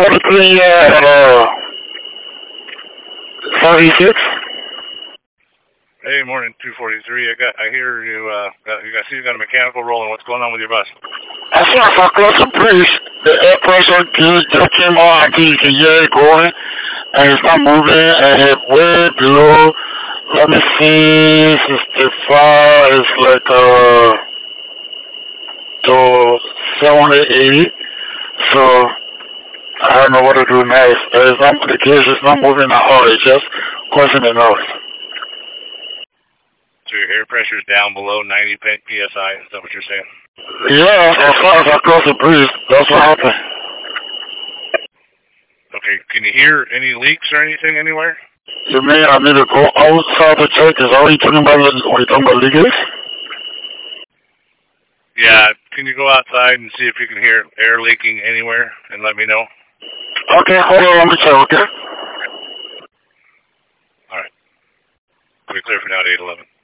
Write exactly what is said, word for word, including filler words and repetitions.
forty-three at uh, seventy-six. Hey, morning, two forty-three. I got, I hear you, uh, got, you got, see you got a mechanical rolling. What's going on with your bus? As soon as I cross the bridge, the air pressure just just came on until you can hear it going, and it's not moving, and it's way below. Let me see, sixty-five is like uh, to seventy, eighty. So I don't know what to do next. It's not the case. It's not moving at all. It's just causing a noise. So your air pressure is down below ninety P S I. Is that what you're saying? Yeah, as far as I cross the bridge, that's what happened. Okay, can you hear any leaks or anything anywhere? You mean I need to go outside to check? Is that what you're talking about when you're talking about leakage? Yeah, can you go outside and see if you can hear air leaking anywhere and let me know? Okay, hold on, let me check, okay? All right. We're clear for now at eight eleven.